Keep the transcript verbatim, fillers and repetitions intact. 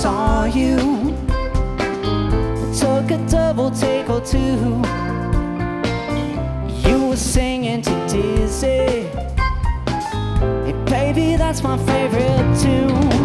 saw you. Took a double take or two. You were singing to Dizzy. Hey baby, that's my favorite tune.